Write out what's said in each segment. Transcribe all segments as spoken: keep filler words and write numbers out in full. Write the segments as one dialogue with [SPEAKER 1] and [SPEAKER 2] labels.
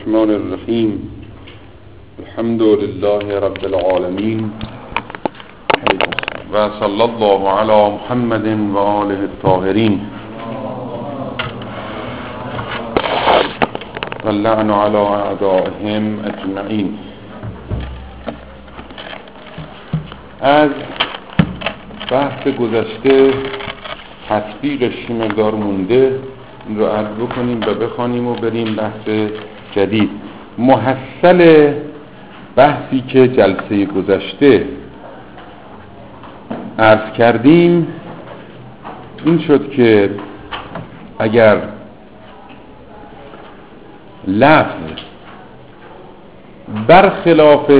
[SPEAKER 1] الرحمن الرحیم. الحمد لله رب العالمین و صلی الله علی محمد و آله الطاهرین و اللعن علی اعدائهم اجمعین. از بحث گذشته تطبیقش مقدار مونده، این رو عرض بکنیم و بخوانیم و بریم بحث جدید. محصل بحثی که جلسه گذشته عرض کردیم این شد که اگر لفظ برخلاف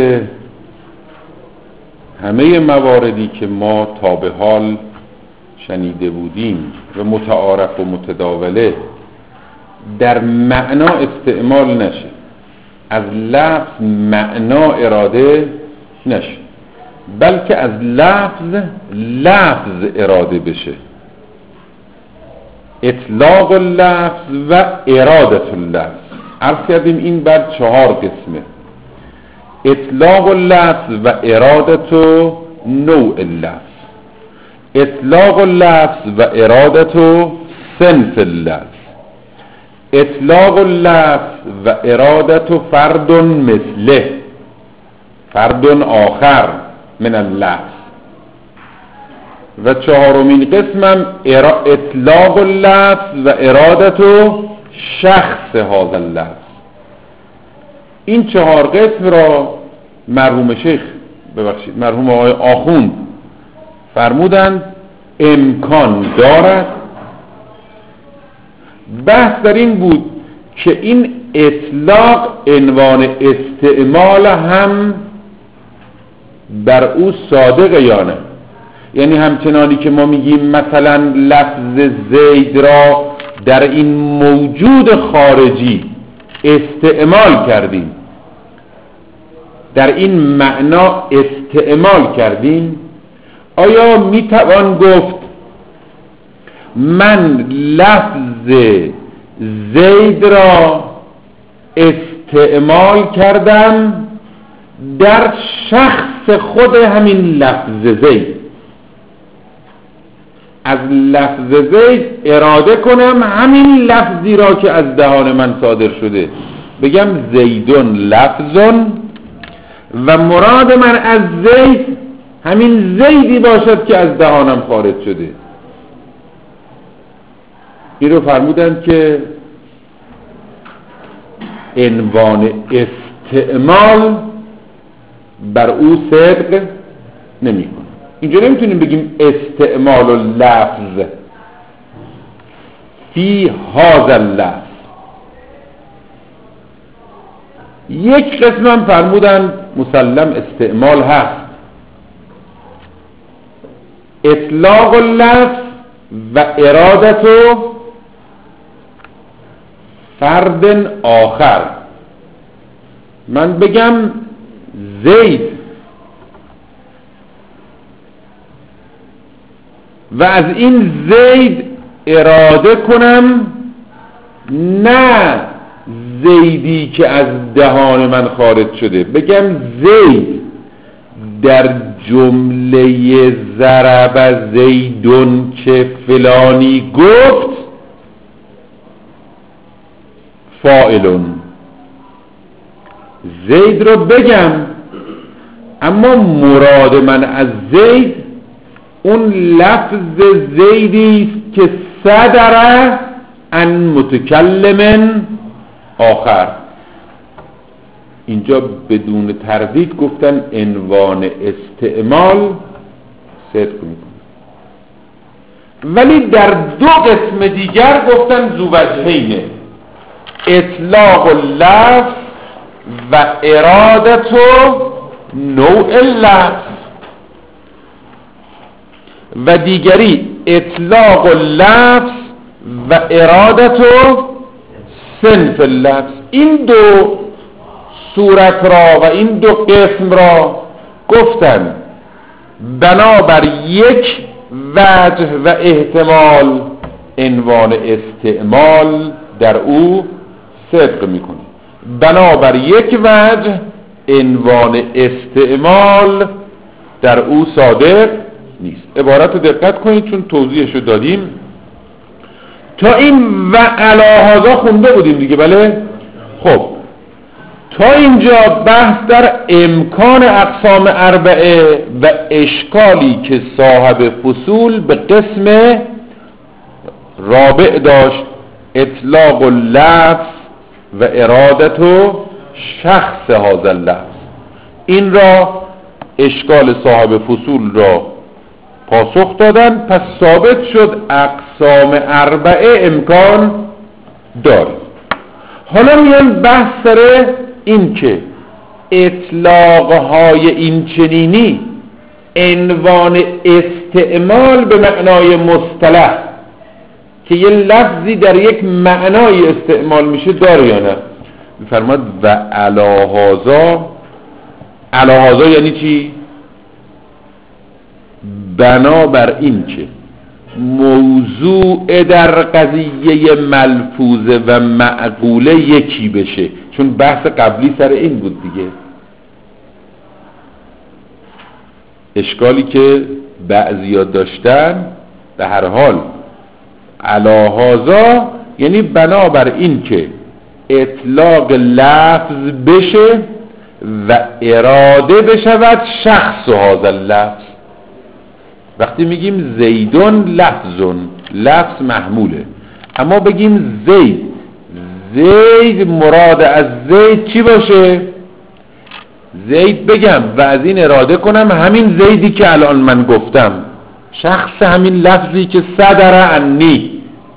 [SPEAKER 1] همه مواردی که ما تا به حال شنیده بودیم و متعارف و متداوله در معنا استعمال نشه، از لفظ معنا اراده نشه، بلکه از لفظ لفظ اراده بشه. اطلاق اللفظ و اراده اللفظ عرض کردیم این بر چهار قسمه: اطلاق اللفظ و اراده و نوع اللفظ، اطلاق اللفظ و اراده و صنف اللفظ، اطلاق اللفظ و اراده فرد مثله، فرد آخر من اللفظ، و چهارمین قسمم اطلاق اللفظ و اراده شخص هذا اللفظ. این چهار قسم را مرحوم شیخ ببخشید مرحوم آقای آخوند فرمودند امکان دارد. بحث در این بود که این اطلاق عنوان استعمال هم بر او صادقه یا نه. یعنی همچنانی که ما میگیم مثلا لفظ زید را در این موجود خارجی استعمال کردیم، در این معنا استعمال کردیم، آیا میتوان گفت من لفظ زید را استعمال کردم در شخص خود همین لفظ زید، از لفظ زید اراده کنم همین لفظی را که از دهان من صادر شده، بگم زیدون لفظون و مراد من از زید همین زیدی باشد که از دهانم خارج شده. این رو فرمودند که عنوان استعمال بر او صدق نمی کنه. اینجا نمیتونیم بگیم استعمال و لفظ فی هذا اللفظ. یک قسم هم فرمودند مسلم استعمال هست، اطلاق اللفظ و ارادت فرد آخر. من بگم زید و از این زید اراده کنم نه زیدی که از دهان من خارج شده، بگم زید در جمله ضرب زیدون که فلانی گفت فاعلون، زید رو بگم اما مراد من از زید اون لفظ زیدی است که صدر عن متکلم آخر. اینجا بدون تردید گفتن عنوان استعمال صدق میکنه، ولی در دو قسم دیگر گفتن ذو وجهینه: اطلاق اللفظ و ارادت نوع اللفظ، و دیگری اطلاق اللفظ و ارادت صنف اللفظ. این دو صورت را و این دو قسم را گفتن بنابر یک وجه و احتمال عنوان استعمال در او صدق میکنه. بنابر یک وجه عنوان استعمال در او صادق نیست. عبارت رو دقت کنید چون توضیحش رو دادیم. تا این و علاهازا خونده بودیم دیگه، بله؟ خب تا اینجا بحث در امکان اقسام اربعه و اشکالی که صاحب فصول به قسم رابع داشت، اطلاق اللفظ و ارادت و شخص هذا اللفظ. این را اشکال صاحب فصول را پاسخ دادن، پس ثابت شد اقسام اربعه امکان داره. حالا میان بحث سر این که اطلاقهای این چنینی عنوان استعمال به معنای مصطلح که یه لفظی در یک معنای استعمال میشه داره یا نه؟ میفرماد و علاهازا. علاهازا یعنی چی؟ بنابر این که موضوع در قضیه ملفوظه و معقوله یکی بشه، چون بحث قبلی سر این بود دیگه. اشکالی که بعضیا داشتن به هر حال علاهازا یعنی بنابر این که اطلاق لفظ بشه و اراده بشود شخص و هذا اللفظ. وقتی میگیم زیدون لفظون، لفظ محموله، اما بگیم زید، زید مراد از زید چی باشه؟ زید بگم و از این اراده کنم همین زیدی که الان من گفتم، شخص همین لفظی که صدر عنی.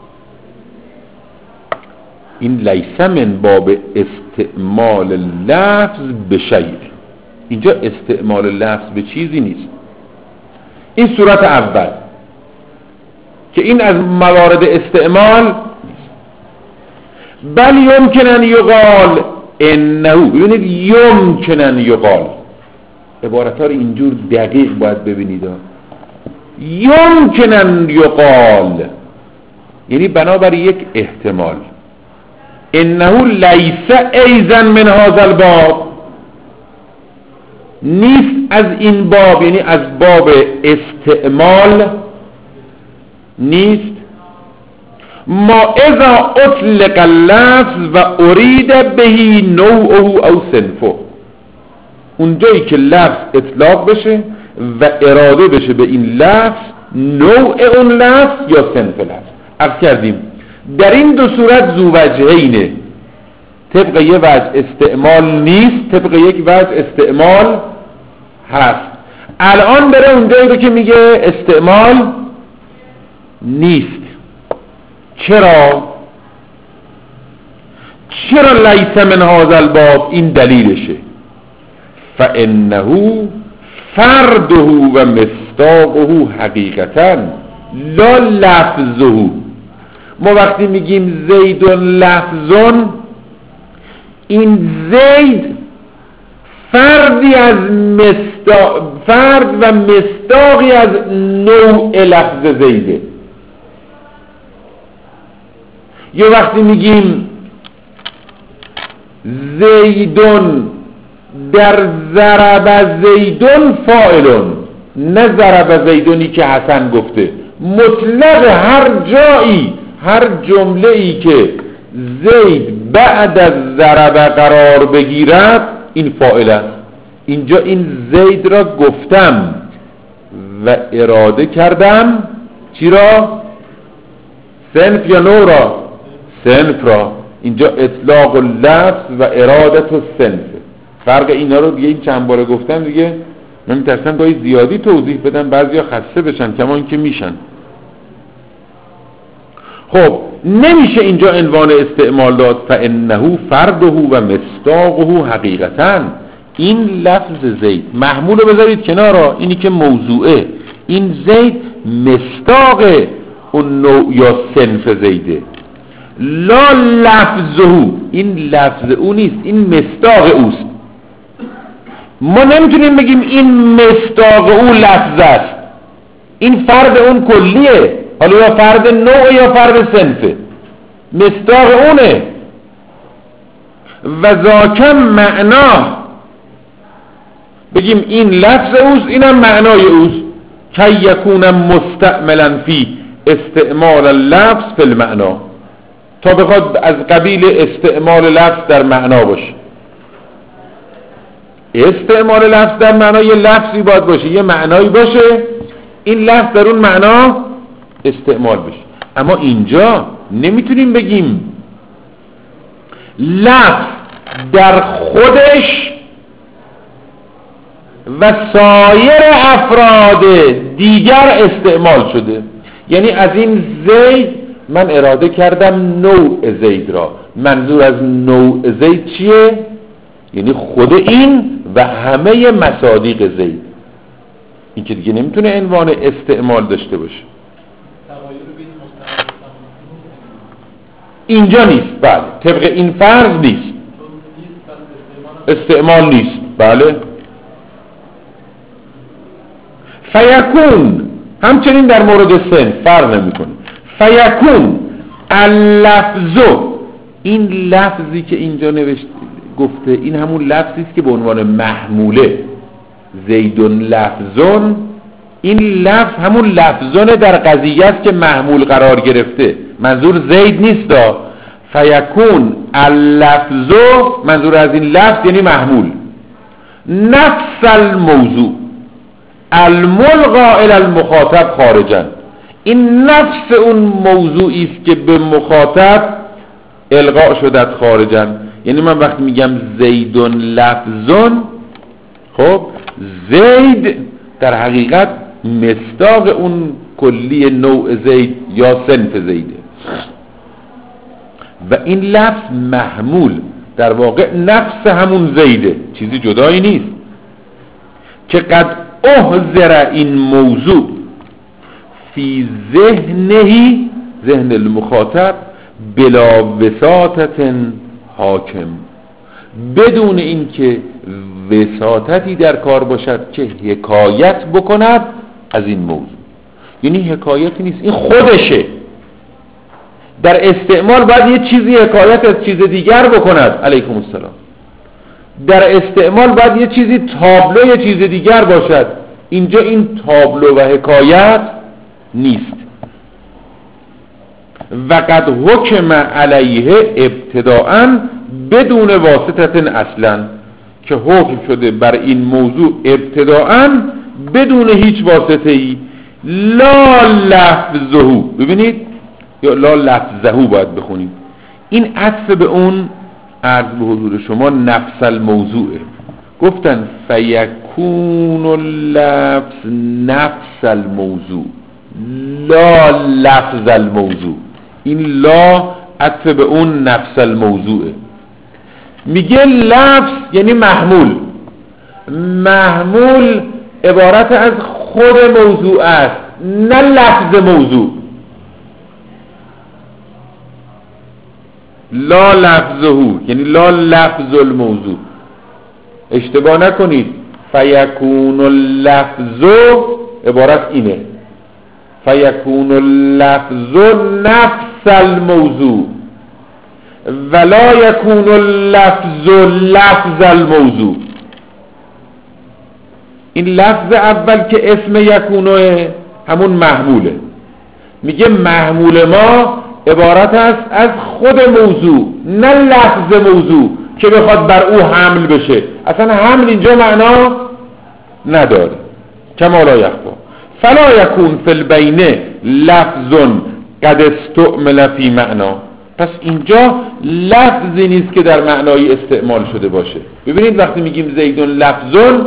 [SPEAKER 1] این لیس من باب استعمال لفظ به شیء. اینجا استعمال لفظ به چیزی نیست. این صورت اول که این از موارد استعمال نیست. بل یمکن ان یقال انه، ببینید یمکن ان یقال، عبارت ها رو اینجور دقیق باید ببینید. یمکن ان یقال یعنی بنابر یک احتمال. انه لیس ایضا من هذا الباب، نیست از این باب، یعنی از باب استعمال نیست. ما اذا اطلق اللفظ و ارید بهی نوعه او صنفه، اونجایی که لفظ اطلاق بشه و اراده بشه به این لفظ، نوع اون لفظ یا صنف لفظ. عرض کردیم در این دو صورت ذو وجهینه، طبق یک وجه استعمال نیست، طبق یک وجه استعمال هست. الان داره اونجایی رو که میگه استعمال نیست. چرا؟ چرا لیس من هذا الباب؟ این دلیلشه. فانه فرده و مصداقه حقیقتا لا لفظه. ما وقتی میگیم زیدون لفظون، این زید فردی از مصداق، فرد و مصداقی از نوع لفظ زیده. یا وقتی میگیم زیدون در ضرب زیدون فاعلون، نه ضرب زیدونی که حسن گفته، مطلق هر جایی، هر جمله ای که زید بعد از ضرب قرار بگیرد این فاعل است. اینجا این زید را گفتم و اراده کردم چی را؟ صنف یا نوع را؟ صنف را. اینجا اطلاق اللفظ و ارادت و صنف. فرق اینا رو دیگه این چند باره گفتم دیگه، من میترسم گاهی زیادی توضیح بدم بعضیا خسته بشن، کما این که میشن. خب نمیشه اینجا عنوان استعمال داد فانه فرده و مصداقه حقیقتا. این لفظ زید محمول رو بذارید کنار، اینی که موضوعه، این زید مصداق اون نوع یا صنف زیده. لا لفظه، این لفظ او نیست، این مصداق اوست. ما نمیتونیم بگیم این مصداق او لفظ است، این فرد اون کلیه، حالا یا فرد نوع یا فرد صنفه، مصداق اونه. و ذاکم معنا، بگیم این لفظ اوست اینم معنای اوست، که یکون مستعملا فی استعمال اللفظ فی المعنا، تا بخواد از قبیل استعمال لفظ در معنا باشه. استعمال لفظ در معنا یه لفظی باید باشه، یه معنایی باشه، این لفظ در اون معنا استعمال بشه. اما اینجا نمیتونیم بگیم لفظ در خودش و سایر افراد دیگر استعمال شده. یعنی از این زید من اراده کردم نوع زید را، منظور از نوع زید چیه؟ یعنی خود این و همه مصادیق زید. این که دیگه نمیتونه عنوان استعمال داشته باشه. اینجا نیست، بله، طبق این فرض نیست، استعمال نیست، بله. فیکون همچنین در مورد سن فرق نمیکنه. فیکون اللفظو، این لفظی که اینجا نوشته گفته این همون لفظی است که به عنوان محموله، زیدون لفظون، این لفظ همون لفظون در قضیه است که محمول قرار گرفته، منظور زید نیست دا. فیکون اللفظو، منظور از این لفظ یعنی محمول، نفس الموضوع الملغا الی المخاطب خارجا، این نفس اون موضوعی است که به مخاطب القا شدت خارجا. یعنی من وقتی میگم زیدون لفظون، خب زید در حقیقت مصداق اون کلی نوع زید یا صنف زیده و این لفظ محمول در واقع نفس همون زیده، چیزی جدایی نیست. که قد احضر این موضوع فی ذهنهی، ذهن المخاطب، بلا وساطت حاکم، بدون اینکه وساطتی در کار باشد که حکایت بکند از این موضوع. یعنی حکایتی نیست، این خودشه. در استعمال باید یه چیزی حکایت از چیز دیگر بکند. علیکم السلام. در استعمال باید یه چیزی تابلو یه چیز دیگر باشد. اینجا این تابلو و حکایت نیست. و قد حکم علیه ابتداءً بدون واسطه اصلا، که حکم شده بر این موضوع ابتداءً بدون هیچ واسطه ای. لا لفظهو، ببینید، یا لا لفظهو باید بخونید. این عطف به اون عرض به حضور شما نفس الموضوعه. گفتن فیکون اللفظ نفس الموضوع لا لفظ الموضوع. این لا عطف به اون نفس الموضوعه. میگه لفظ یعنی محمول. محمول عبارت از خود موضوع است، نه لفظ موضوع. لا لفظهو یعنی لا لفظ الموضوع. اشتباه نکنید، فیکون اللفظ عبارت اینه، فیکون اللفظ نفس الموضوع ولا یکون اللفظ لفظ الموضوع. این لفظ اول که اسم یکونه همون محموله. میگه محمول ما عبارت است از خود موضوع، نه لفظ موضوع که بخواد بر او حمل بشه. اصلا حمل اینجا معنا نداره. کما لا یخفا فلا یکون فی البین لفظ قد استعمل فی معنا. پس اینجا لفظی نیست که در معنای استعمال شده باشه. ببینید وقتی میگیم زیدون لفظون،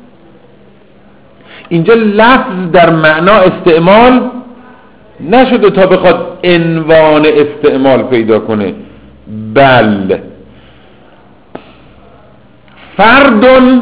[SPEAKER 1] اینجا لفظ در معنا استعمال نشده تا بخواد عنوان استعمال پیدا کنه. بل فردون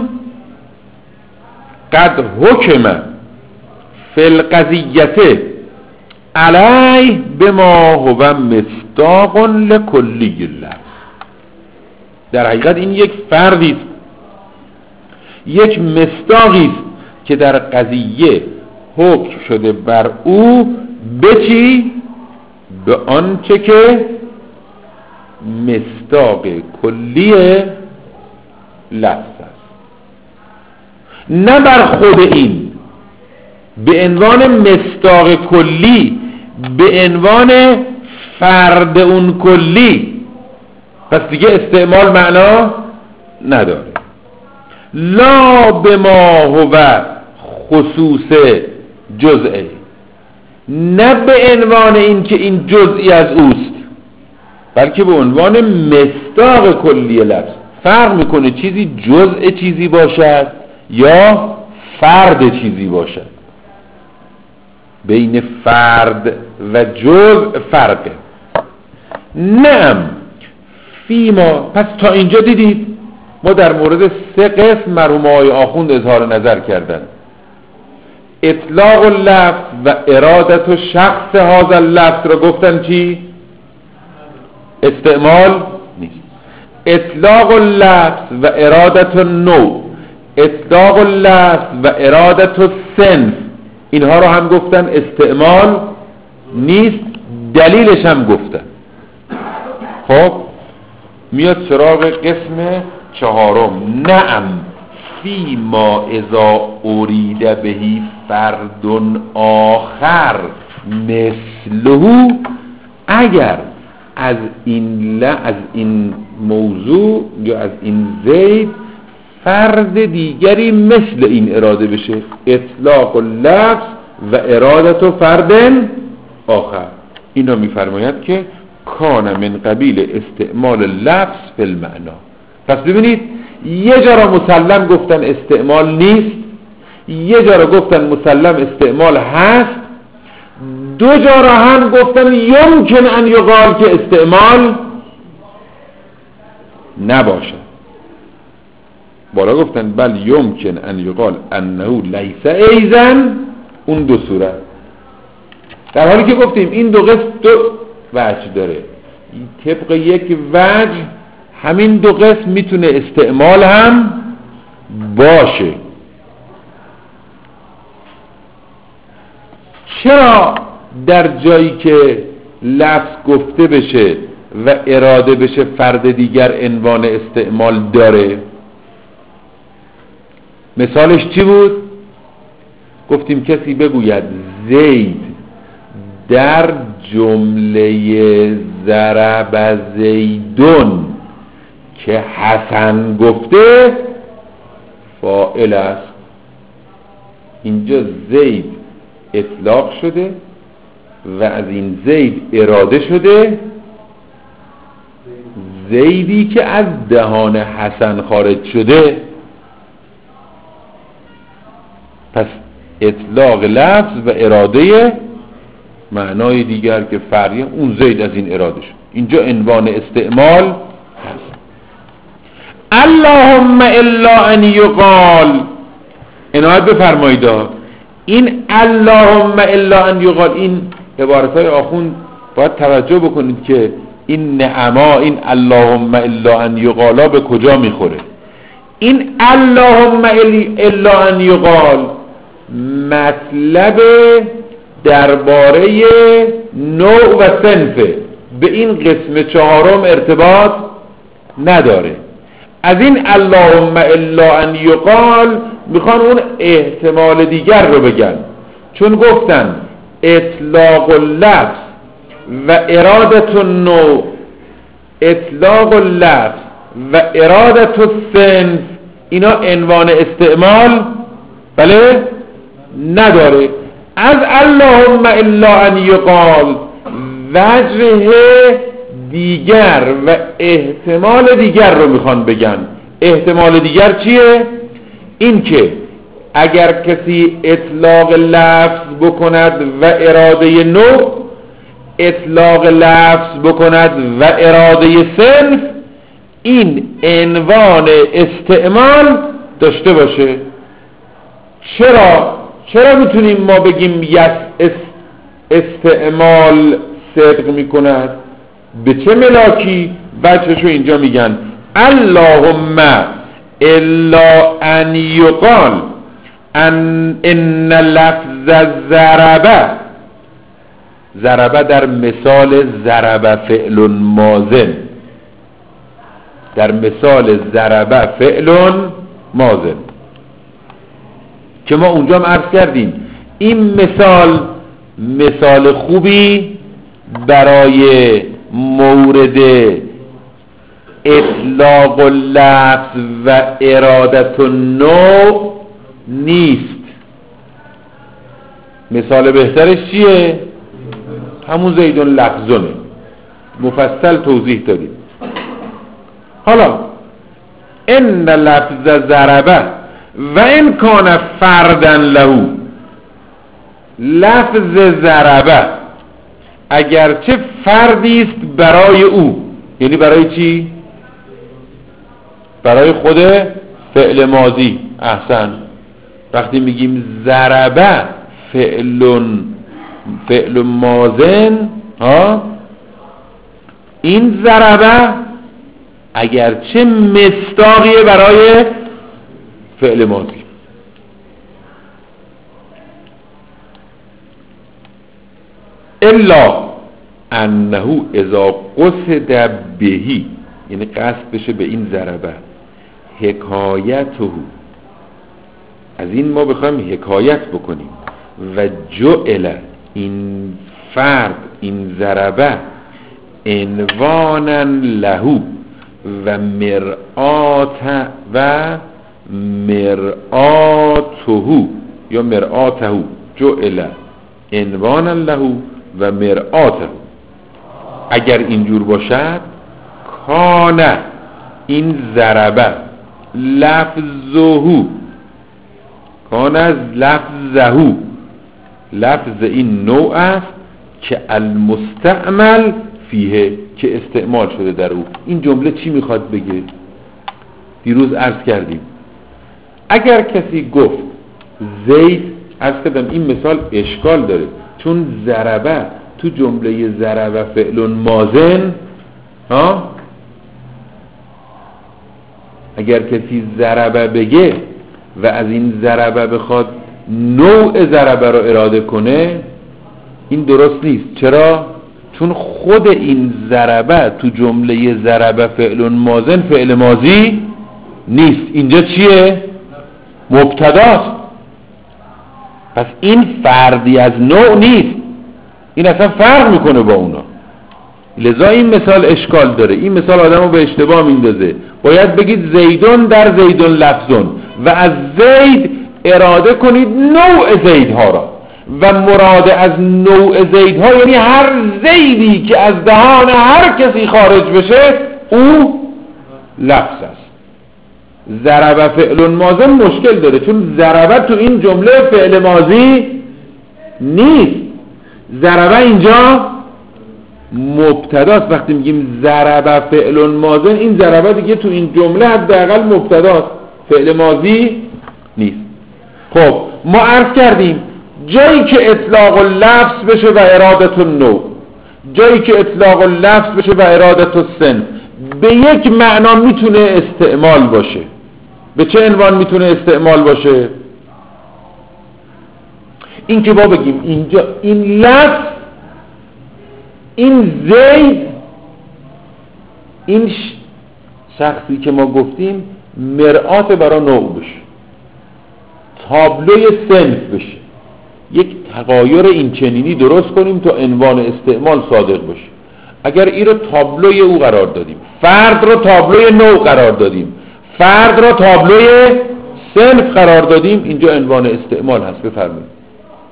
[SPEAKER 1] قد حکم فی القضیه علیه بما هو مصداق لکلی اللفظ. در حقیقت این یک فردی است، یک مصداقی است که در قضیه حکم شده بر او به چی؟ به آنچه که مصداق کلی لفظ است، نه بر خود این به عنوان مصداق کلی، به عنوان فرد اون کلی، پس دیگه استعمال معنا نداره. لا به ما هو خصوص جزئه، نه به عنوان این که این جزئی از اوست، بلکه به عنوان مصداق کلی لفظ. فرق میکنه چیزی جزء چیزی باشد یا فرد چیزی باشد. بین فرد و جزء فرقه. نعم فیما. پس تا اینجا دیدید ما در مورد سه قسم مرحوم آقای آخوند اظهار نظر کردن: اطلاق اللفظ و ارادت و شخص هذا اللفظ را گفتن چی؟ استعمال نیست. اطلاق اللفظ و ارادت النوع، اطلاق اللفظ و ارادت الصنف، اینها رو هم گفتن استعمال نیست، دلیلش هم گفتن. خب میاد سراغ قسم چهارم: نعم فی ما اذا ارید بهی فرد آخر مثله، اگر از این ل... از این موضوع یا از این زید فرد دیگری مثل این اراده بشه. اطلاق اللفظ و ارادت و فرد آخر، اینا میفرماید که کان من قبیل استعمال لفظ فی المعنا. پس ببینید یه جا را مسلم گفتن استعمال نیست، یه جا را گفتن مسلم استعمال هست، دو جا را هم گفتن یمکن ان یقال که استعمال نباشد. بالا گفتن بل یمکن ان یقال انه لیس ایزن، اون دو صورت. در حالی که گفتیم این دو قسم دو وجه داره، طبق یک وجه همین دو قسم میتونه استعمال هم باشه. چرا در جایی که لفظ گفته بشه و اراده بشه فرد دیگر عنوان استعمال داره؟ مثالش چی بود؟ گفتیم کسی بگوید زید در جمله ضرب زیدون که حسن گفته فاعل است. اینجا زید اطلاق شده و از این زید اراده شده زیدی که از دهان حسن خارج شده. پس اطلاق لفظ و اراده معنای دیگر که فرقی، اون زید از این اراده شد، اینجا عنوان استعمال هست. اللهم الا ان یقال، عنایت بفرمایید این اللهم الا ان یقال، این عبارتهای آخوند باید توجه بکنید که این نعما، این اللهم الا ان یقالا به کجا میخوره. این اللهم الا ان یقال مطلب درباره نوع و صنفه، به این قسم چهارم ارتباط نداره. از این اللهم الا ان یقال میخوان اون احتمال دیگر رو بگن، چون گفتن اطلاق اللفظ و ارادت النوع، اطلاق اللفظ و ارادت الصنف، اینا عنوان استعمال بله نداره. از اللهم الا ان یقال وجه دیگر و احتمال دیگر رو میخوان بگن. احتمال دیگر چیه؟ این که اگر کسی اطلاق لفظ بکند و اراده نوع، اطلاق لفظ بکند و اراده صنف، این عنوان استعمال داشته باشه. چرا؟ چرا میتونیم ما بگیم یس استعمال صدق میکند؟ به چه ملاکی؟ بچه‌شو اینجا میگن اللهم الا ان یقال ان ان لفظ ضربه، ضربه در مثال ضربه فعل ماضن، در مثال ضربه فعل ماضی که ما اونجا هم عرض کردیم این مثال مثال خوبی برای مورد اطلاق اللفظ و ارادت النوع نیست. مثال بهترش چیه؟ همون زیدون لفظونه، مفصل توضیح دادیم. حالا ان لفظ ضربه و ان کان فردا له، لفظ ضربه اگرچه فردی است برای او، یعنی برای چی؟ برای خود فعل ماضی. احسن. وقتی میگیم ضربه فعل فعل ماضن ها، این ضربه اگرچه مصداقیه برای فعل ماضی. الا انه اذا قصد بهی، یعنی قصد بشه به این ضربه، حکایته، از این ما بخوایم حکایت بکنیم، و جعل، این فرد این ضربه عنوانا له و مرآت و مرآته یا مرآته، جعل عنوانا له و مرآته، اگر اینجور باشد کان این ضربه لفظه، کان از لفظه، لفظ این نوع است که المستعمل فیه، که استعمال شده در او. این جمله چی میخواد بگه؟ دیروز عرض کردیم اگر کسی گفت زید، عرض کردم این مثال اشکال داره چون ضربه تو جمله ضربه فعل ماضن ها، اگر کسی ضربه بگه و از این ضربه بخواد نوع ضربه رو اراده کنه، این درست نیست. چرا؟ چون خود این ضربه تو جمله ضربه فعل ماضن فعل ماضی نیست. اینجا چیه؟ مبتداست. پس این فردی از نوع نیست، این اصلا فرق میکنه با اونا. لذا این مثال اشکال داره. این مثال آدمو به اشتباه میندازه. باید بگید زیدون در زیدون لفظون و از زید اراده کنید نوع زیدها را، و مراد از نوع زیدها یعنی هر زیدی که از دهان هر کسی خارج بشه او لفظ است. ضربه فعل ماضی مشکل داره چون ضربه تو این جمله فعل ماضی نیست. ضربه اینجا مبتداست. وقتی میگیم ضربه فعل ماضی، این ضربه دیگه تو این جمله حداقل مبتداست، فعل ماضی نیست. خب ما عرض کردیم جایی که اطلاق اللفظ بشه و ارادت النوع، جایی که اطلاق اللفظ بشه و ارادت السن، به یک معنا میتونه استعمال باشه. به چه عنوان میتونه استعمال باشه؟ این که با بگیم اینجا این لفظ، این زید، این شخصی که ما گفتیم مرآت برای نوع بشه، تابلوی صنف بشه، یک تغایر این چنینی درست کنیم تا عنوان استعمال صادق بشه. اگر این رو تابلوی او قرار دادیم، فرد رو تابلوی نوع قرار دادیم، فرد رو تابلوی صنف قرار دادیم، اینجا عنوان استعمال هست. بفرمایید.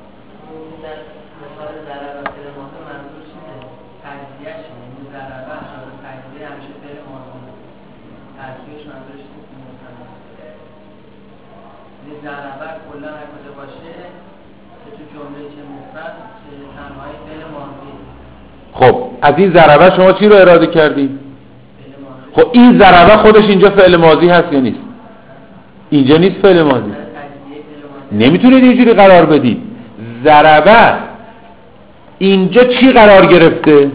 [SPEAKER 1] خب از این ضربه شما چی رو اراده کردید؟ خب این ضربه خودش اینجا فعل ماضی هست یا نیست؟ اینجا نیست فعل ماضی. نمیتونید اینجوری قرار بدید. ضربه اینجا چی قرار گرفته؟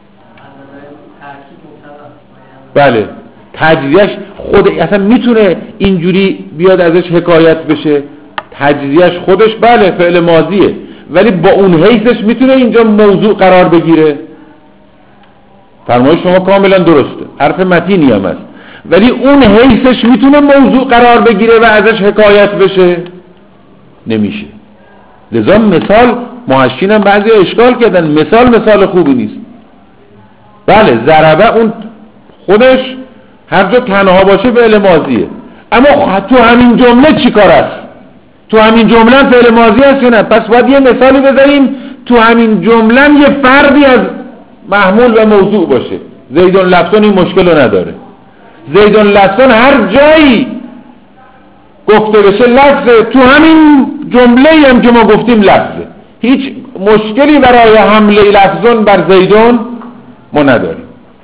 [SPEAKER 1] بله تجزیهش خود اصلا میتونه اینجوری بیاد ازش حکایت بشه. تجزیهش خودش بله فعل ماضیه، ولی با اون حیثش میتونه اینجا موضوع قرار بگیره. فرمایش شما کاملا درسته، حرف متینی هم است. ولی اون حیثش میتونه موضوع قرار بگیره و ازش حکایت بشه؟ نمیشه. لذا مثال محشین هم بعضی اشکال کردن، مثال مثال خوبی نیست. بله ضربه اون خودش هر جا تنها باشه فعل ماضیه، اما تو همین جمله چی کار است؟ تو همین جمله فعل ماضی است یا نه؟ پس باید یه مثالی بذاریم تو همین جمله یه فردی از محمول و موضوع باشه. زیدون لفظون این مشکل رو نداره. زیدون لفظون هر جایی گفته بشه لفظه، تو همین جمله هم که ما گفتیم لفظه، هیچ مشکلی برای حمله لفظون بر زیدون ما نداریم.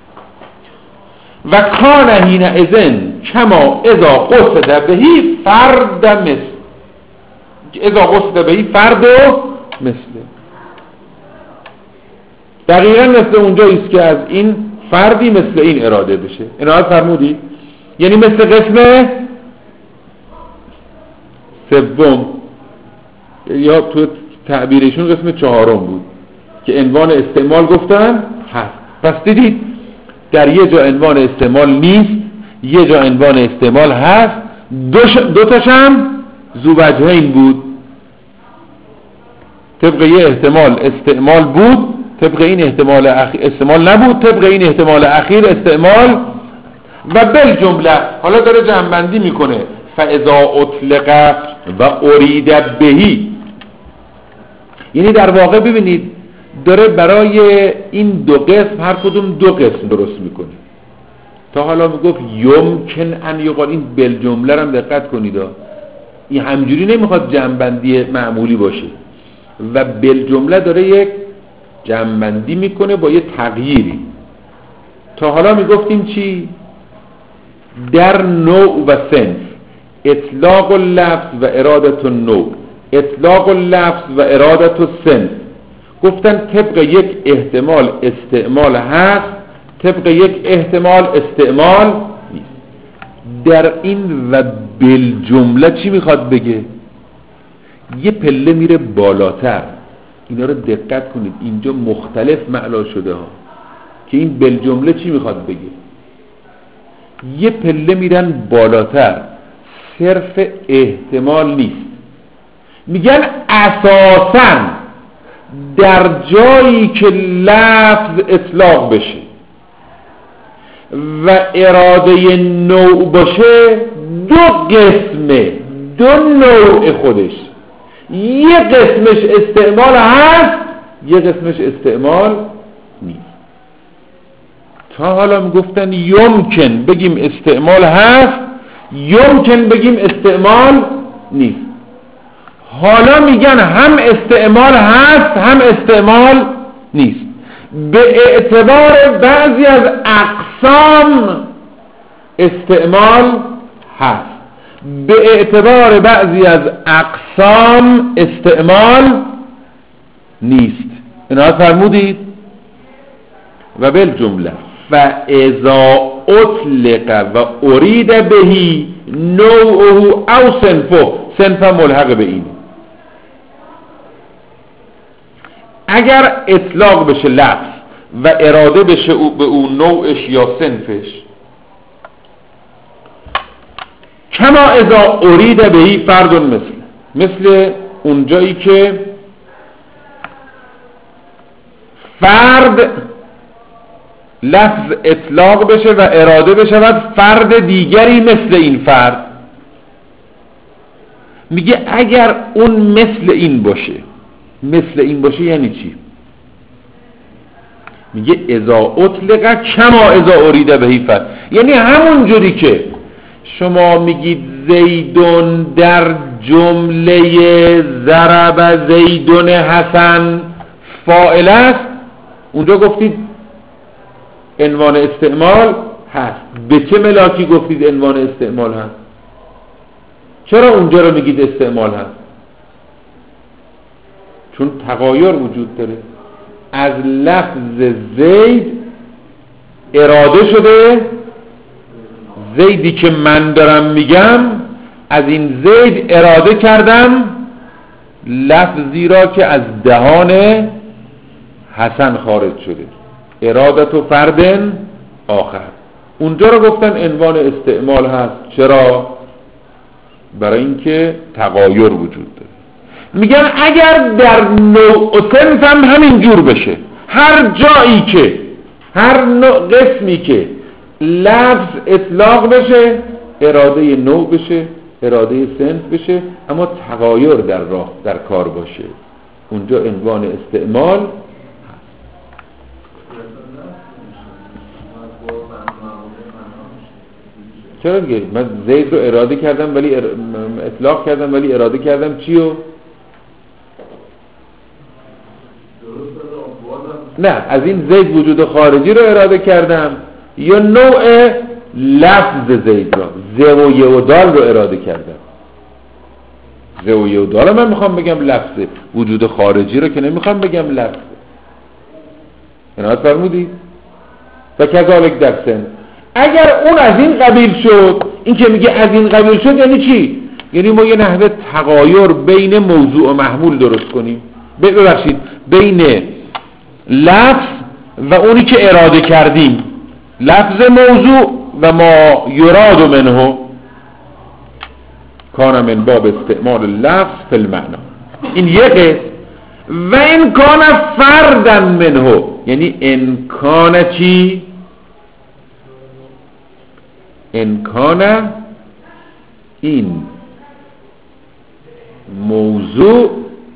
[SPEAKER 1] و کان حین اذن کما اذا قصد بهی فرد مثل، اذا قصد بهی فرد و مثل، دقیقا مثل اونجاییست که از این فردی مثل این اراده بشه. عنایت فرمودی؟ یعنی مثل قسم سوم یا تو تعبیرشون قسم چهارم بود که عنوان استعمال گفتن هست. پس دیدید در یه جا عنوان استعمال نیست، یه جا عنوان استعمال هست، دوش دو تاش هم ذووجهین بود. طبق یه احتمال استعمال بود، طبق این احتمال اخیر استعمال نبود، طبق این احتمال اخیر استعمال. و بل جمله حالا داره جمع‌بندی میکنه، فاذا اطلق و ارید بهی، یعنی در واقع ببینید داره برای این دو قسم هر کدوم دو قسم درست میکنه. تا حالا میگفت یمکن ان یقال، این بل جمله رو هم دقت کنید، این همجوری نمیخواد جمع‌بندی معمولی باشه و بل جمله داره یک جمع‌بندی میکنه با یه تغییری. تا حالا میگفتیم چی؟ در نوع و صنف اطلاق اللفظ و ارادت النوع، اطلاق اللفظ و ارادت الصنف. گفتن طبق یک احتمال استعمال هست، طبق یک احتمال استعمال نیست. در این و بالجمله چی میخواد بگه؟ یه پله میره بالاتر. اینا رو دقت کنید، اینجا مختلف معنا شده ها که این بالجمله چی میخواد بگه. یه پله میرن بالاتر، صرف احتمال نیست. میگن اساساً در جایی که لفظ اطلاق بشه و اراده نوع باشه، دو قسمه، دو نوع خودش، یه قسمش استعمال هست، یه قسمش استعمال نیست. تا حالا میگفتن یمکن بگیم استعمال هست، یمکن بگیم استعمال نیست. حالا میگن هم استعمال هست هم استعمال نیست، به اعتبار بعضی از اقسام استعمال هست، به اعتبار بعضی از اقسام استعمال نیست. اینا فرمودید؟ و بالجمله فاذا اطلق و ارید بهی نوعه او صنفه، صنف ملحق به این، اگر اطلاق بشه لفظ و اراده بشه او به اون نوعش یا صنفش، کما اذا ارید بهی فرد مثل، مثل اونجایی که فرد لفظ اطلاق بشه و اراده بشود فرد دیگری مثل این فرد. میگه اگر اون مثل این باشه، مثل این باشه یعنی چی؟ میگه اذا اطلق کما اذا ارید بهی فرد، یعنی همون جوری که شما میگید زیدون در جمله ضرب زیدون حسن فاعل است، اونجا گفتید عنوان استعمال هست. به چه ملاکی گفتید عنوان استعمال هست؟ چرا اونجا رو میگید استعمال هست؟ چون تغایر وجود داره. از لفظ زید اراده شده، زیدی که من دارم میگم از این زید اراده کردم لفظی را که از دهان حسن خارج شده، ارادت و فردن آخر. اونجا رو گفتن عنوان استعمال هست. چرا؟ برای اینکه تغایر وجود داره. میگن اگر در نوع و صنف هم همین جور بشه، هر جایی که هر نوع قسمی که لفظ اطلاق بشه اراده نوع بشه، اراده صنف بشه، اما تغایر در راه در کار باشه، اونجا عنوان استعمال هست. چرا دیگه؟ من زید رو اراده کردم ولی ار... اطلاق کردم ولی اراده کردم چیو؟ نه، از این زید وجود خارجی رو اراده کردم یا نوع لفظ زید را، ز و ی و دال رو اراده کردم. ز و ی و دال من میخوام بگم لفظه، وجود خارجی رو که نمیخوام بگم لفظه. عنایت فرمودید؟ و کذالک در سن، اگر اون از این قبیل شد، این که میگه از این قبیل شد یعنی چی؟ یعنی ما یه نحوه تغایر بین موضوع و محمول درست کنیم، ببخشید بین لفظ و اونی که اراده کردیم، لفظ موضوع و ما یراد منه کان من باب استعمال لفظ فی المعنی. این یه قسم. و این کان فردن منه، یعنی انکان چی؟ انکان این موضوع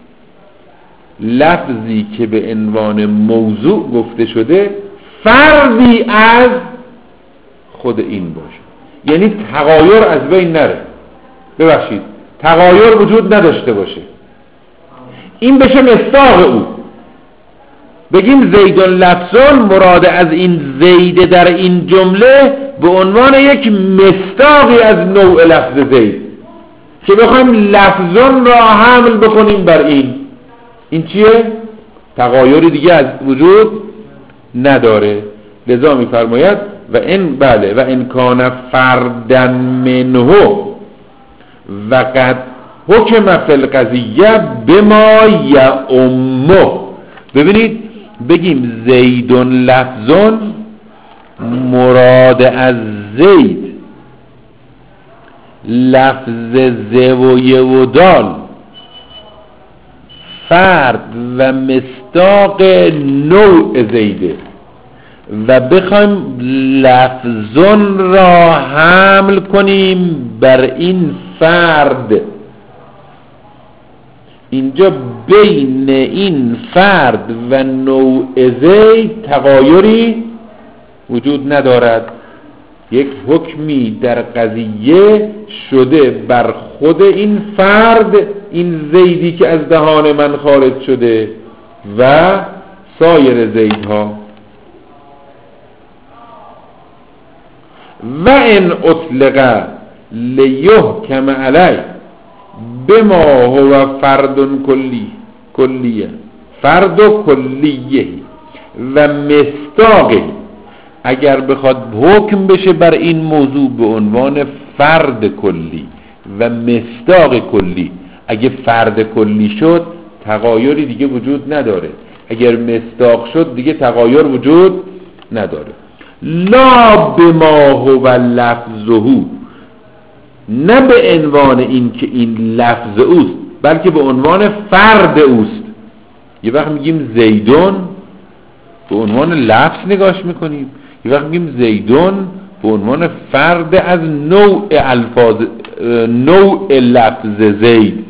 [SPEAKER 1] لفظی که به عنوان موضوع گفته شده فردی از خود این باشه، یعنی تغایر از بین نره، ببخشید تغایر وجود نداشته باشه، این بشه مصداق او. بگیم زیدون لفظون، مراد از این زید در این جمله به عنوان یک مصداقی از نوع لفظ زید که بخوایم لفظون را حمل بکنیم بر این، این چیه؟ تغایری دیگه از وجود نداره. لذا میفرماید و این بله و این کان فردن منه و قد حکم فی القضیه بما یعمه. ببینید بگیم زیدون لفظون، مراد از زید لفظ ز و ی و دال فرد و مصداق نوع زیده و بخوایم لفظون را حمل کنیم بر این فرد، اینجا بین این فرد و نوع زید تغایری وجود ندارد. یک حکمی در قضیه شده بر خود این فرد، این زیدی که از دهان من خارج شده و سایر زیدها. و ان اطلق لیحکم علی بما هو فرد کلی کلیه فرد و کلیه و مصداقه، اگر بخواد حکم بشه بر این موضوع به عنوان فرد کلی و مصداق کلی، اگه فرد کلی شد تغایری دیگه وجود نداره، اگر مصداق شد دیگه تغایر وجود نداره. لا بما هو لفظه، نه به عنوان این که این لفظ اوست، بلکه به عنوان فرد اوست. یه وقت میگیم زیدون به عنوان لفظ نگاش میکنیم، یه وقت میگیم زیدون به عنوان فرد از نوع الفاظ، نوع لفظ زید.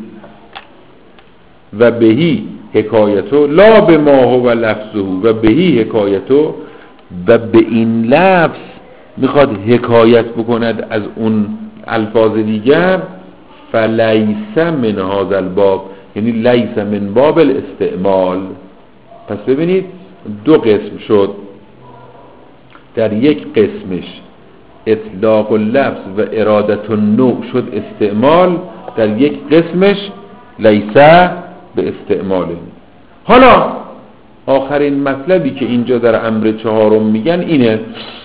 [SPEAKER 1] و بهی حکایتو لا بما هو لفظه و بهی حکایتو، و به این لفظ میخواد حکایت بکند از اون الفاظ دیگر. فلیس من هذا الباب، یعنی لیس من باب الاستعمال. پس ببینید دو قسم شد، در یک قسمش اطلاق اللفظ و ارادت النوع شد استعمال، در یک قسمش لیس به استعماله. حالا آخرین مطلبی که اینجا در امر چهارم میگن اینه،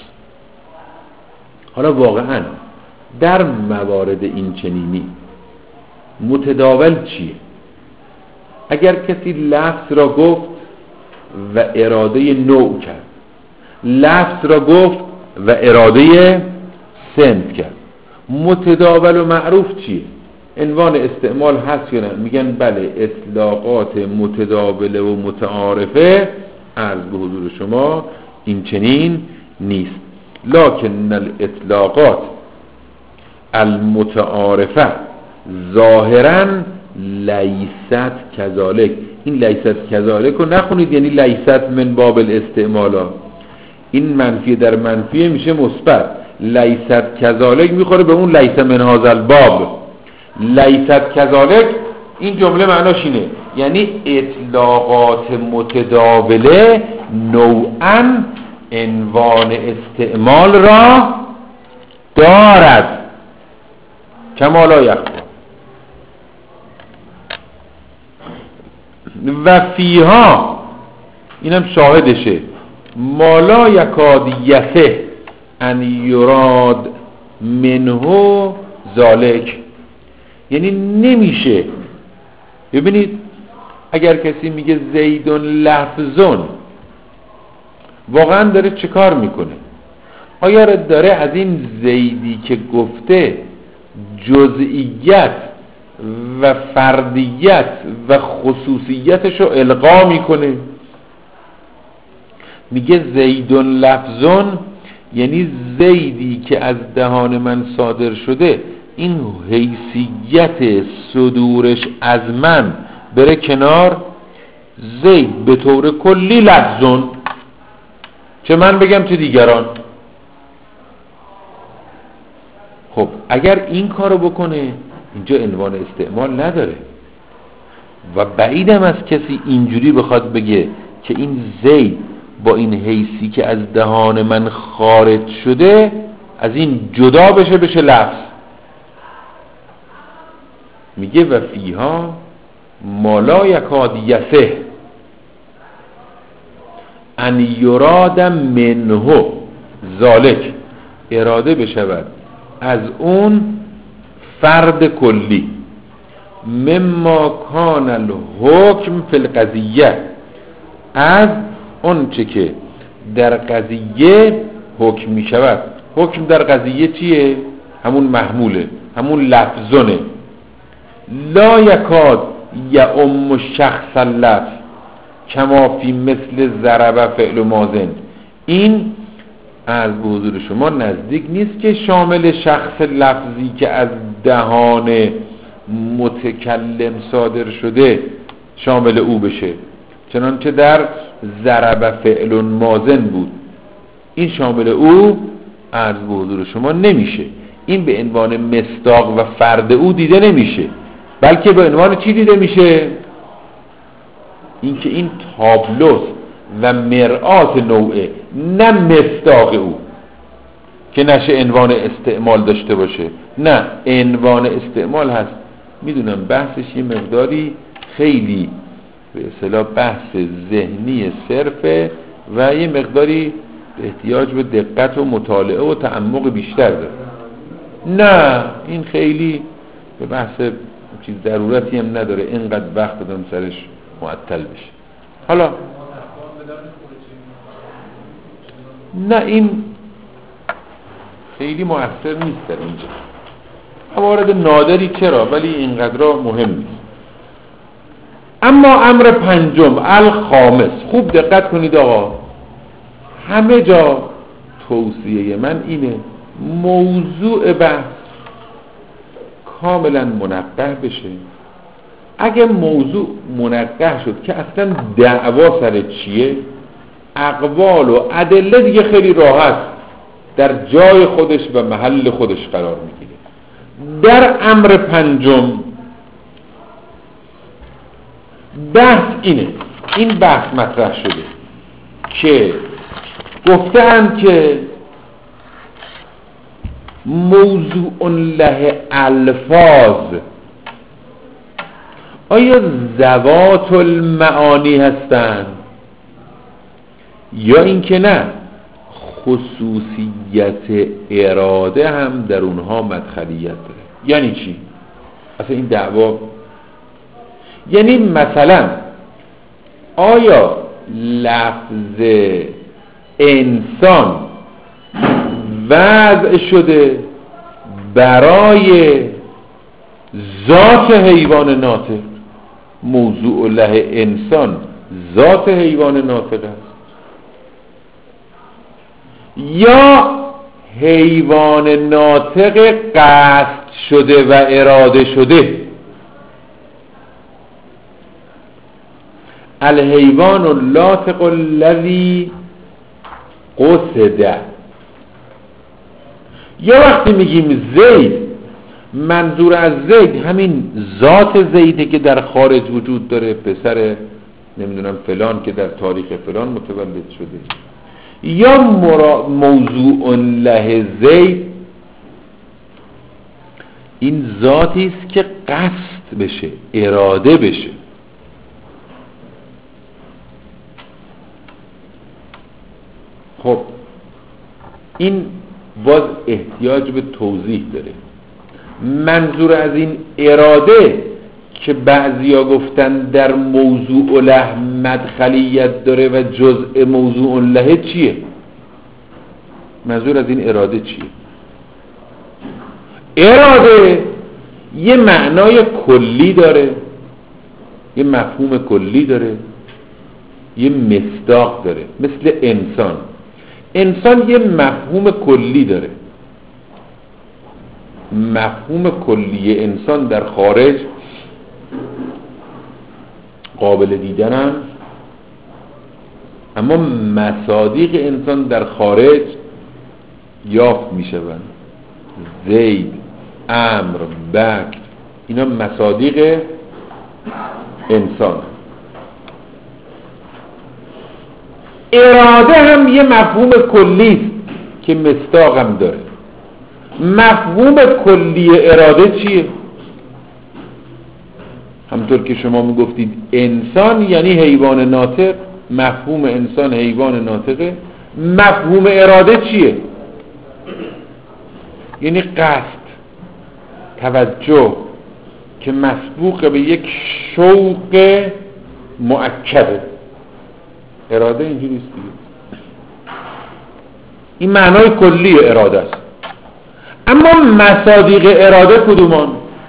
[SPEAKER 1] حالا واقعا در موارد این چنینی متداول چیه؟ اگر کسی لفظ را گفت و اراده نوع کرد، لفظ را گفت و اراده صنف کرد. متداول و معروف چیه؟ عنوان استعمال هست یا نه؟ میگن بله، اطلاقات متداوله و متعارفه عرض به حضور شما این چنین نیست. لکن الاطلاقات المتعارفه ظاهرا لیست کذالک. این لیست کذالک رو نخونید، یعنی لیست من باب الاستعمالا. این منفی در منفی میشه مثبت. لیست کذالک میخوره به اون لیس من هذا الباب. لیست کذالک این جمله معناش اینه، یعنی اطلاقات متداوله نوعاً عنوان استعمال را دارد کما لا یخفی. و فیها اینم شاهدشه ما لا یکاد یصح ان یراد منه ذالک. یعنی نمیشه. ببینید اگر کسی میگه زیدون لفظون، واقعا داره چه کار میکنه؟ آیا داره از این زیدی که گفته جزئیت و فردیت و خصوصیتش رو القا میکنه؟ میگه زیدون لفظون، یعنی زیدی که از دهان من صادر شده این حیثیت صدورش از من بره کنار. زید به طور کلی لفظون، چه من بگم چه دیگران. خب اگر این کارو بکنه اینجا عنوان استعمال نداره. و بعیدم از کسی اینجوری بخواد بگه که این زید با این حیثی که از دهان من خارج شده از این جدا بشه بشه لفظ. میگه و فیها ما لا یکاد یصح ان یراد منه ذالک، اراده بشود از اون فرد کلی. مما کان الحکم فی القضیه، از اون چه که در قضیه حکم می شود. حکم در قضیه چیه؟ همون محموله، همون لفظونه. لا یکاد یعم شخص اللفظ کما فی مثل ضرب فعل ماضن. این از به حضور شما نزدیک نیست که شامل شخص لفظی که از دهان متکلم صادر شده شامل او بشه، چنانچه در ضرب فعل ماضن بود. این شامل او از به حضور شما نمیشه. این به عنوان مصداق و فرد او دیده نمیشه، بلکه به عنوان چی دیده میشه؟ این که این تابلوس و مرآت نوعه، نه مصداق او که نشه عنوان استعمال داشته باشه. نه، عنوان استعمال هست. میدونم بحثش یه مقداری خیلی به اصطلاح بحث ذهنی صرفه و یه مقداری احتیاج به دقت و مطالعه و تعمق بیشتر داره. نه، این خیلی به بحث چیز ضرورتی هم نداره اینقدر وقت بدم سرش معطل بشه. حالا نه، این خیلی مؤثر نیست در اینجا. موارد نادری چرا، ولی اینقدر مهم نیست. اما امر پنجم الخامس، خوب دقت کنید آقا، همه جا توصیه من اینه موضوع بحث کاملا منقح بشه. اگه موضوع منقح شد که اصلا دعوا سر چیه، اقوال و ادله دیگه خیلی راحت در جای خودش و محل خودش قرار میگیره. در امر پنجم بحث اینه، این بحث مطرح شده که گفتند که موضوع له الفاظ آیا ذوات المعانی هستند یا اینکه نه خصوصیت اراده هم در اونها مدخلیت داره. یعنی چی؟ اصلا این دعوا یعنی مثلا آیا لفظ انسان وضع شده برای ذات حیوان ناطق. موضوع له انسان ذات حیوان ناطق است یا حیوان ناطق قصد شده و اراده شده؟ الحیوان اللاطق الذی قصد. یا وقتی میگیم زید، منظور از زید همین ذات زیده که در خارج وجود داره، پسر نمیدونم فلان که در تاریخ فلان متولد شده، یا موضوع له زید این ذاتی است که قصد بشه، اراده بشه. خب این باز احتیاج به توضیح داره. منظور از این اراده که بعضیا گفتن در موضوع له مدخلیت داره و جزء موضوع له چیه؟ منظور از این اراده چیه؟ اراده یه معنای کلی داره، یه مفهوم کلی داره، یه مصداق داره. مثل انسان، انسان یه مفهوم کلی داره. مفهوم کلی انسان در خارج قابل دیدن هم، اما مصادیق انسان در خارج یافت می شوند. زید، امر، بکر، اینا مصادیق انسان. اراده هم یه مفهوم کلی است که مصداق هم داره. مفهوم کلی اراده چیه؟ همطور که شما میگفتید انسان یعنی حیوان ناطق، مفهوم انسان حیوان ناطقه. مفهوم اراده چیه؟ یعنی قصد، توجه که مسبوق به یک شوق مؤکده. اراده اینجوری است دیگه. این معنای کلی اراده است. اما مصادیق اراده کدومان؟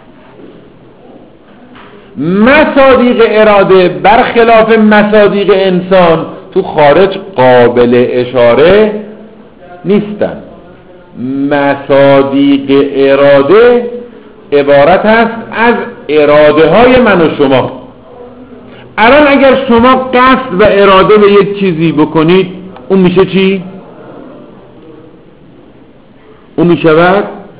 [SPEAKER 1] مصادیق اراده برخلاف مصادیق انسان تو خارج قابل اشاره نیستن. مصادیق اراده عبارت است از اراده های من و شما. الان اگر شما قصد و اراده به یک چیزی بکنید، اون میشه چی؟ اون میشود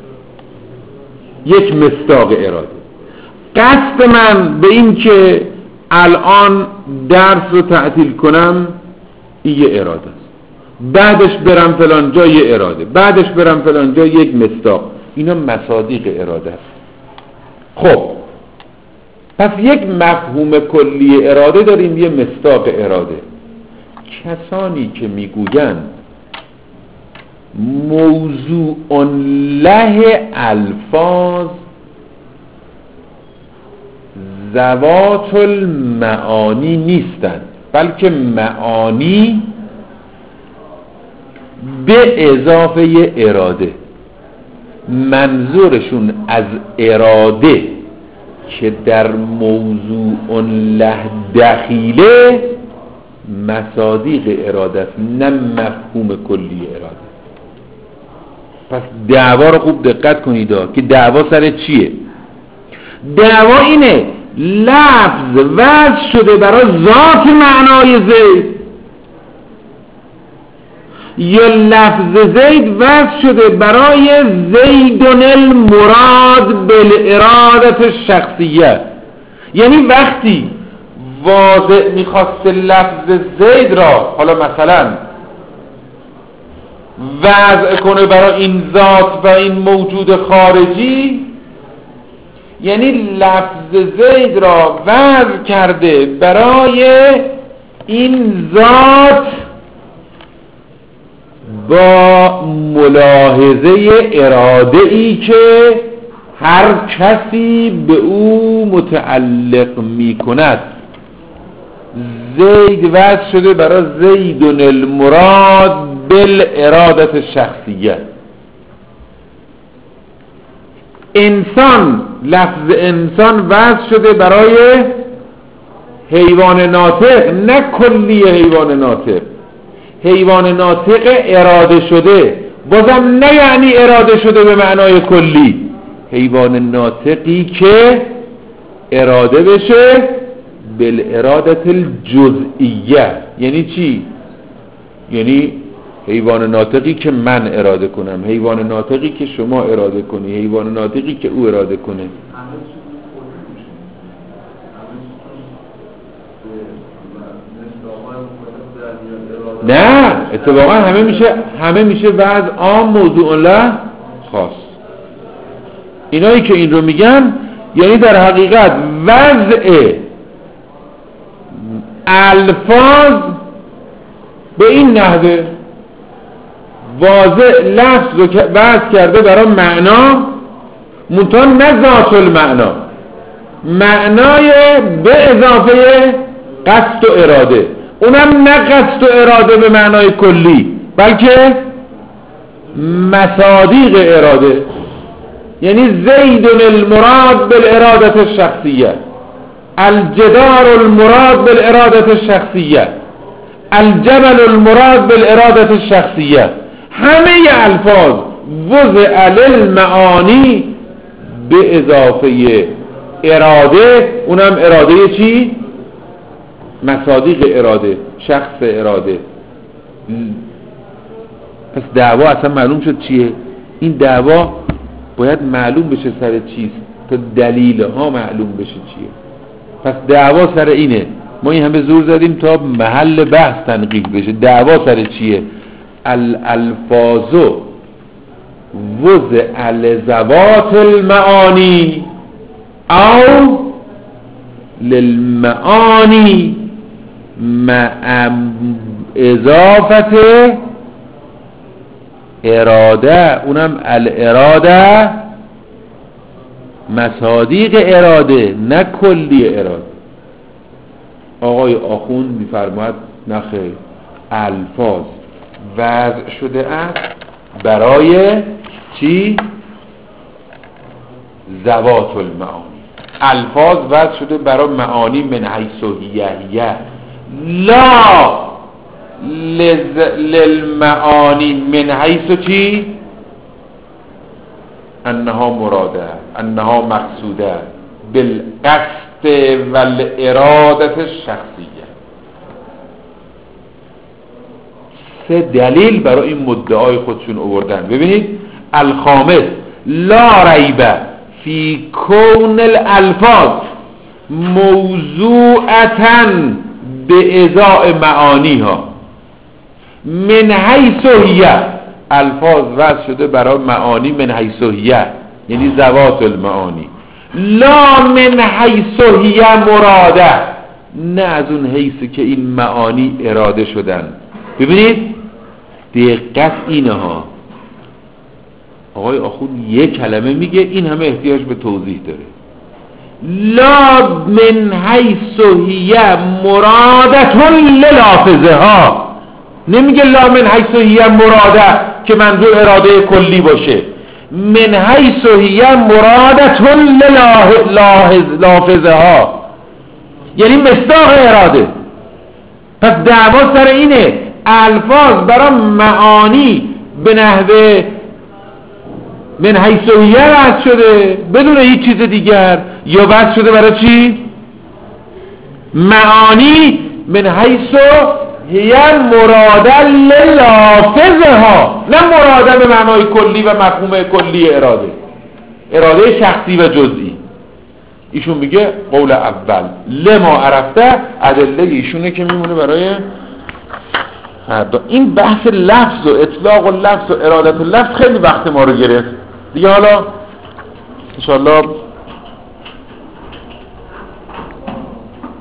[SPEAKER 1] یک مصداق اراده. قصد من به این که الان درس رو تعطیل کنم، این یه اراده است. بعدش برم فلان جا یه اراده، بعدش برم فلان جا یک مصداق. اینا مصادیق اراده است. خب پس یک مفهوم کلی اراده داریم، یه مصداق اراده. کسانی که میگویند موضوع له الفاظ ذوات المعانی نیستند، بلکه معانی به اضافه اراده. منظورشون از اراده که در موضوع له دخیله مصادیق اراده است، نه مفهوم کلی اراده. پس دعوا رو خوب دقت کنید که دعوا سر چیه؟ دعوا اینه لفظ وضع شده برای ذات معنای زید یا لفظ زید وضع شده برای زیدن المراد بالارادت شخصیه. یعنی وقتی واضع میخواست لفظ زید را حالا مثلا وضع کنه برای این ذات و این موجود خارجی، یعنی لفظ زید را وضع کرده برای این ذات با ملاحظه اراده ای که هر کسی به او متعلق می کند. زید وضع شده برای زیدن المراد بالارادت شخصیه. انسان، لفظ انسان وضع شده برای حیوان ناطق، نه کلی حیوان ناطق. حیوان ناطق اراده شده، بازم نه یعنی اراده شده به معنای کلی. حیوان ناطقی که اراده بشه بالارادت الجزئیه. یعنی چی؟ یعنی حیوان ناطقی که من اراده کنم، حیوان ناطقی که شما اراده کنی، حیوان ناطقی که او اراده کنه. نه، اتفاقا همه میشه همه میشه وضع عام موضوع له خاص. اینایی که این رو میگن یعنی در حقیقت وضع الفاظ به این نحوه واضح لفظ رو وضع کرده برای معنا، منتها نه ذات المعنا، معنای به اضافه قصد و اراده. اونم نه قصد و اراده به معنای کلی، بلکه مصادیق اراده. یعنی زید المراد بالارادة الشخصیه، الجدار المراد بالارادة الشخصیه، الجبل المراد بالارادة الشخصیه. همه الفاظ وضع للمعانی به اضافه اراده، اونم اراده چی؟ مصادیق اراده، شخص اراده. پس دعوا اصلا معلوم شد چیه؟ این دعوا باید معلوم بشه سر چیست تا دلیل ها معلوم بشه چیه. پس دعوا سر اینه. ما این همه زور زدیم تا محل بحث تنقیح بشه. دعوا سر چیه؟ الالفاظ وضع لذوات المعانی او للمعانی مع اضافت اراده، اونم الاراده مصادیق اراده، نه کلی اراده. آقای آخوند میفرماید نخیر، الفاظ وضع شده است برای چی؟ ذوات المعانی. الفاظ وضع شده برای معانی من حیث هیه، لا لز... للمعانی من حیث چی؟ انها مراده، انها مقصوده بالقصد والارادت الشخصیه. سه دلیل برای این مدعای خودشون آوردن. ببینید، الخامس لا ریب فی کون الالفاظ موضوعتاً به ازاء معانیها من حیث هیه. الفاظ وضع شده برای معانی من حیث هیه، یعنی ذوات المعانی، لا من حیث هیه مراده، نه از اون حیث که این معانی اراده شدن. ببینید دقت اینه ها. آقای آخوند یک کلمه میگه، این همه احتیاج به توضیح داره. لا من حیث هیه مرادتون للحافظه ها. نمیگه لا من حیث هیه مراده که منظور اراده کلی باشه. من حیث هیه مرادتون للحافظه ها، یعنی مصداق اراده. پس دعوا سر اینه الفاظ برای معانی به نحوه من حیث هیه وضع شده بدون هیچ چیز دیگر، یا وضع شده برای چی؟ معانی من حیث هیه مراده للحافظه ها، نه مراده به معنای کلی و مفهوم کلی اراده، اراده شخصی و جزئی. ایشون میگه قول اول لما عرفته، ادله ایشونه که میمونه برای هر دو. این بحث لفظ و اطلاق و لفظ و ارادت و لفظ خیلی وقت ما رو گرفت دیگه. حالا انشاءالله